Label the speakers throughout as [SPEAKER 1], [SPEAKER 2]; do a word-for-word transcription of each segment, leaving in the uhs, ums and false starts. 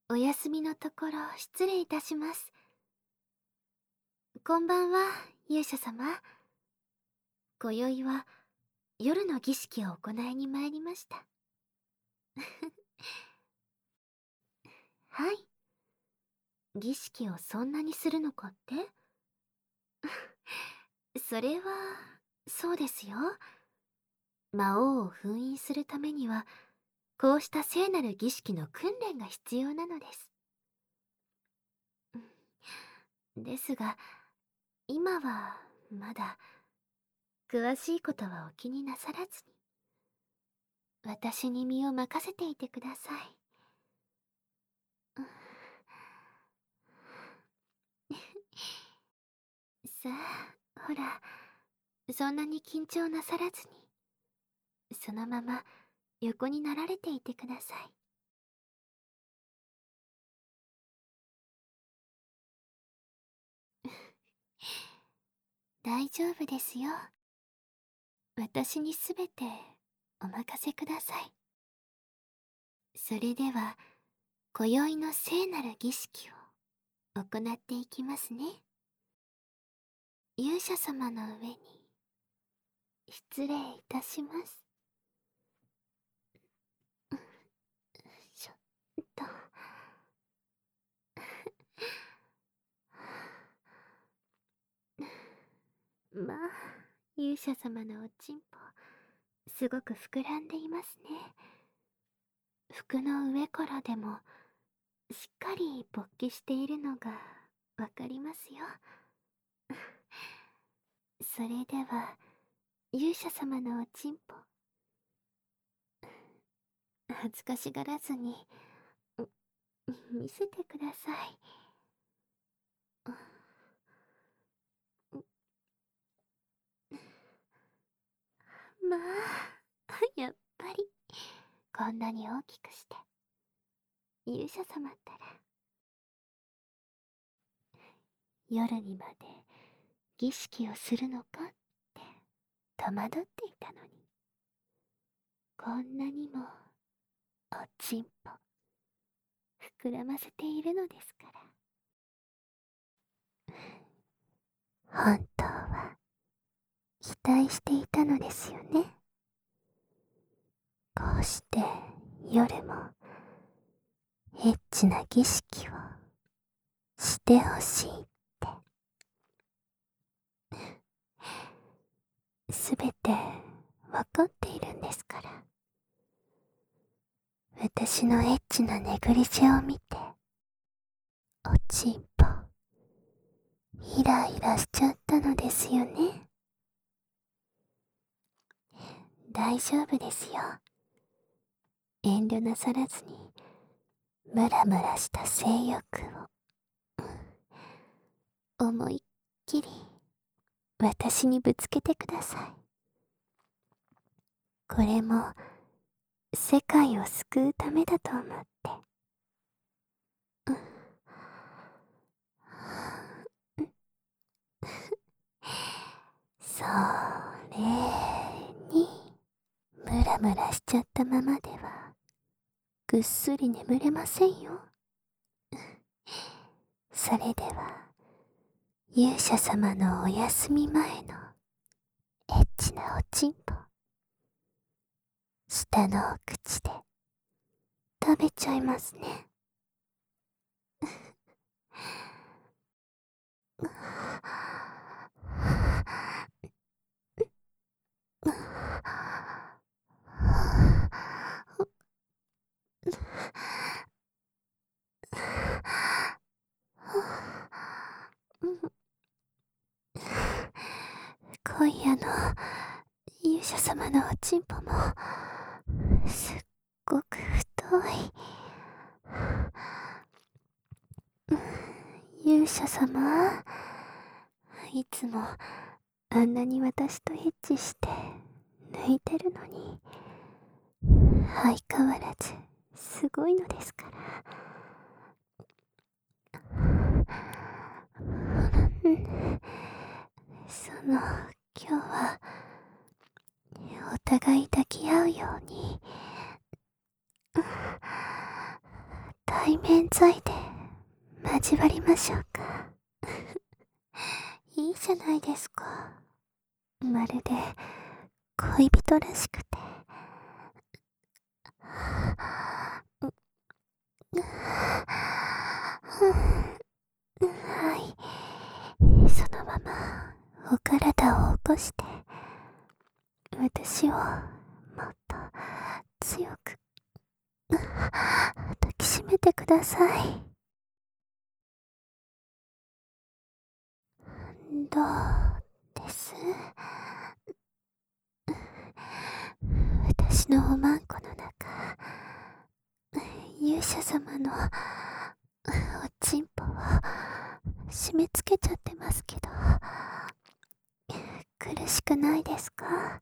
[SPEAKER 1] お休みのところ失礼いたします。こんばんは、勇者様。今宵は夜の儀式を行いに参りました。はい。儀式をそんなにするのかって？それは、そうですよ。魔王を封印するためには、こうした聖なる儀式の訓練が必要なのです。ですが、今はまだ詳しいことはお気になさらずに、私に身を任せていてください。さあ、ほら、そんなに緊張なさらずに、そのまま横になられていてください。大丈夫ですよ。私にすべてお任せください。それでは、今宵の聖なる儀式を行っていきますね。勇者様の上に失礼いたします。ちょっと。まあ、勇者様のおちんぽ、すごく膨らんでいますね。服の上からでも、しっかり勃起しているのがわかりますよ。それでは、勇者様のおちんぽ、恥ずかしがらずに、見せてください。まあ、やっぱり、こんなに大きくして、勇者様ったら、夜にまで儀式をするのかって戸惑っていたのに、こんなにもおちんぽ膨らませているのですから。本当は期待していたのですよね。こうして夜もエッチな儀式をしてほしいって。すべてわかっているんですから。私のエッチなネグリジェを見て、おちんぽイライラしちゃったのですよね。大丈夫ですよ。遠慮なさらずに、ムラムラした性欲を思いっきり私にぶつけてください。これも世界を救うためだと思って。それに、ムラムラしちゃったままではぐっすり眠れませんよ。それでは勇者様のお休み前のエッチなおちんぽ、下のお口で食べちゃいますね。今夜の勇者様のおちんぽもすっごく太い。勇者様、いつもあんなに私とエッチして抜いてるのに、相変わらずすごいのですから。その今日はお互い抱き合うように対面罪で交わりましょうか。いいじゃないですか。まるで恋人らしくて。はい。そのままお体を起こして、私をもっと強く抱きしめてください。どうです？私のおまんこの中、勇者様のおちんぽを締め付けちゃってますけど、苦しくないですか？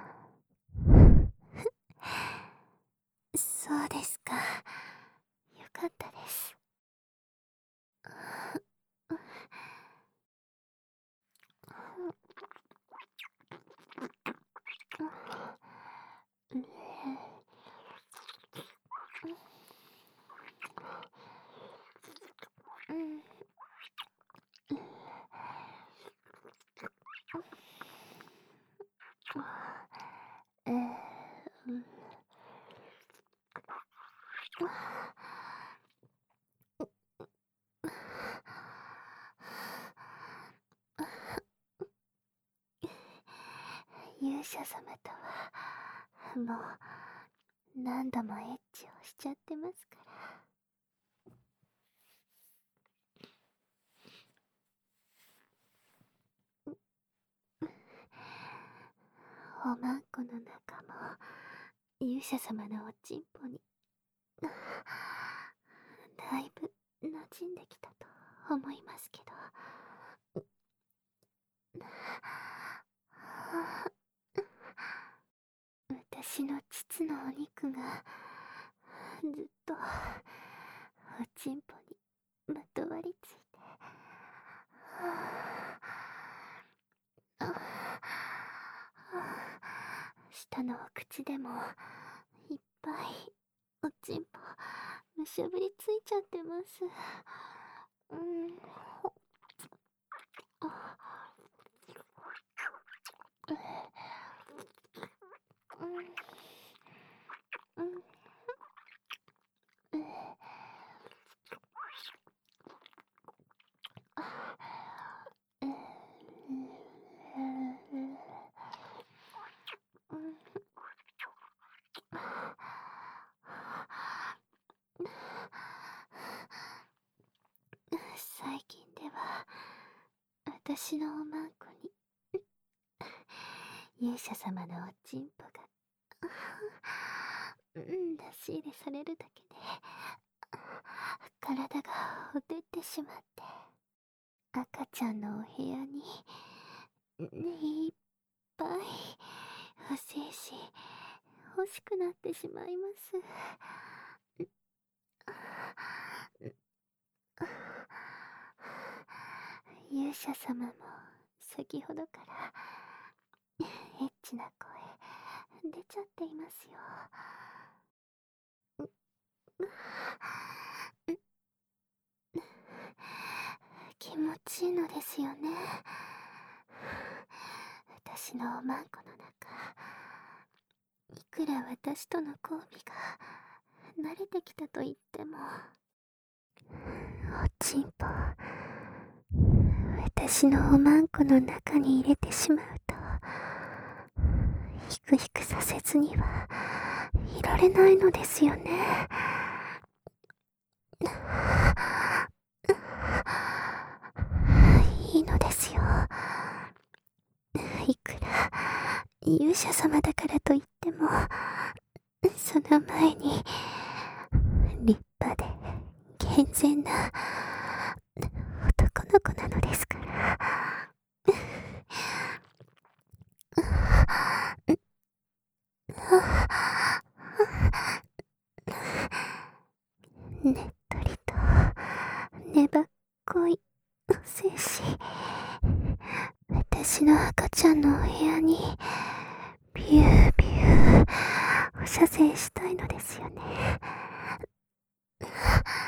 [SPEAKER 1] そうですか。よかったです。えー勇者様とはもう何度もエッチをしちゃってますから。おまんこの中も勇者様のおちんぽにだいぶ馴染んできたと思いますけど。私の膣のお肉がずっとおちんぽにまとわりついて、下のお口でもいっぱいおちんぽむしゃぶりついちゃってます。うん。最近では私のおまんこに勇者様のおちんぽがうん出し入れされるだけで体がほてってしまって、赤ちゃんのお部屋にいっぱいお精子欲しくなってしまいます。勇者様も先ほどからエッチな声出ちゃっていますよ。気持ちいいのですよね。私のおまんこの中、いくら私との交尾が慣れてきたと言っても、おちんぽ私のおまんこの中に入れてしまうと、ひくひくさせずにはいられないのですよね。いいのですよ。いくら勇者様だからといっても、その前に立派で健全な男の子なのですから。ねっとりと粘っこいお精子、私の赤ちゃんのお部屋にビュービューお射精したいのですよね。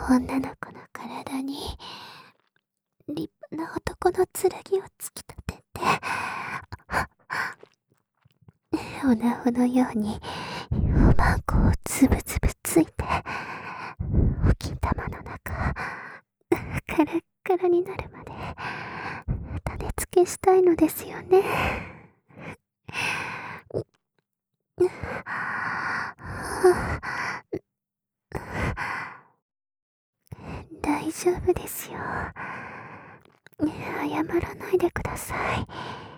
[SPEAKER 1] 女の子の体に立派な男の剣を突き立てて、おなほのようにおまんこをつぶつぶついて、お金玉の中カラッカラになるまで種付けしたいのですよね。大丈夫ですよ。謝らないでください。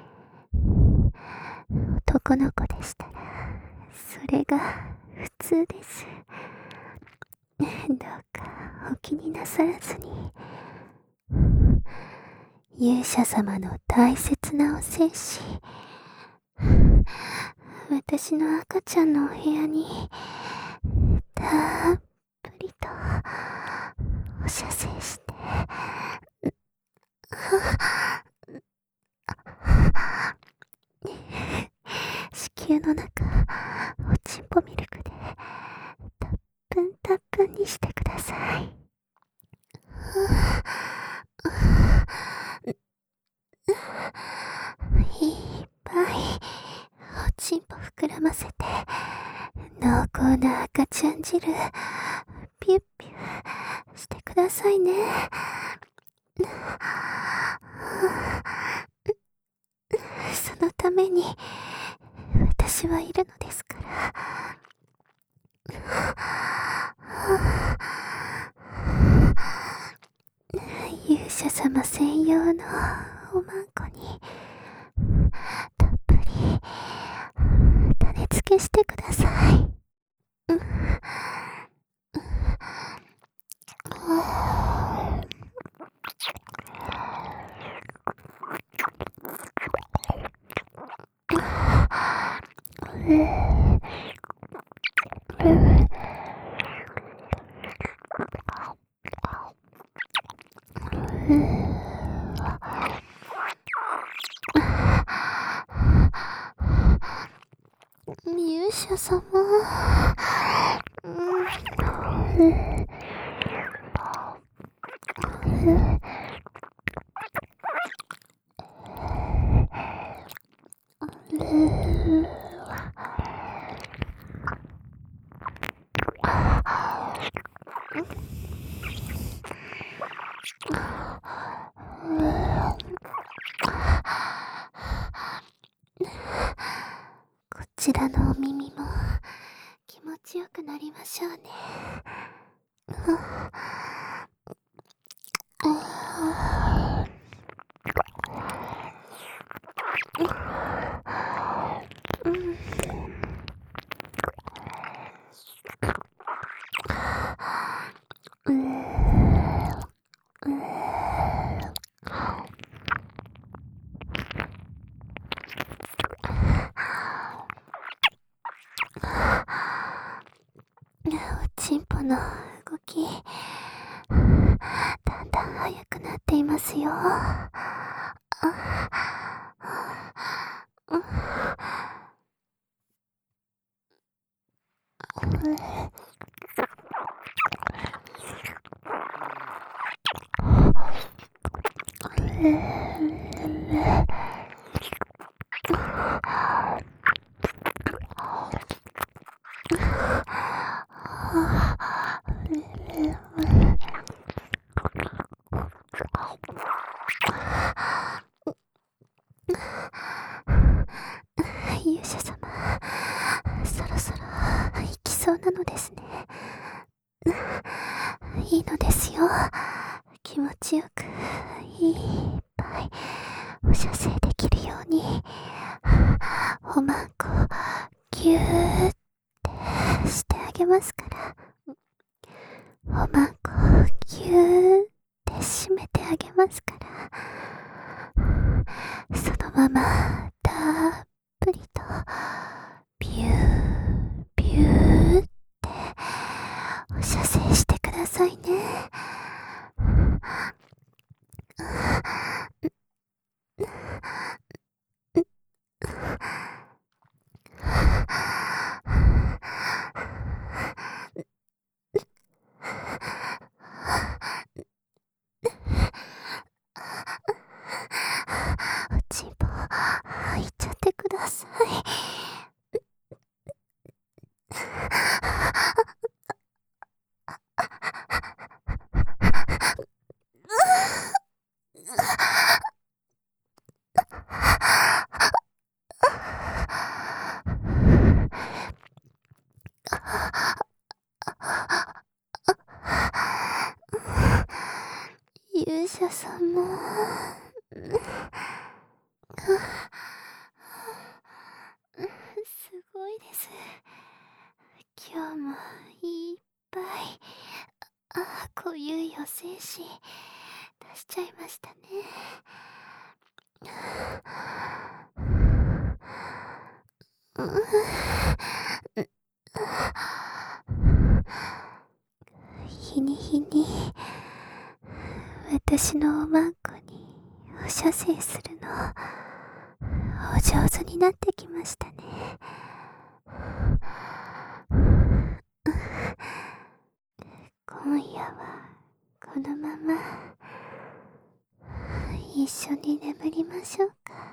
[SPEAKER 1] 男の子でしたらそれが普通です。どうかお気になさらずに。勇者様の大切なお精子、私の赤ちゃんのお部屋にたっぷりとお射精して、子宮の中おちんぽミルクでたっぷんたっぷんにしてください。いっぱいおちんぽ膨らませて濃厚な赤ちゃん汁ピュッピュッしてくださいね。そのために私はいるのですから。勇者様専用のおまんこにたっぷり種付けしてください。勇者様、こちらのお耳も気持ちよくなりましょうね。おちんぽの動きだんだん速くなっていますよ。勇者様、そろそろ行きそうなのですね。いいのですよ。気持ちよくいっぱいお射精できるようにおまんこギューってしてあげますから。おまんこギューって締めてあげますから。そのままたっぷりとビュービューってお射精してくださいね。 も、すごいです。今日もいっぱい、あ、濃ゆいお精子出しちゃいましたね。日に日に私のおまんこにお射精するのお上手になってきましたね。今夜はこのまま一緒に眠りましょうか。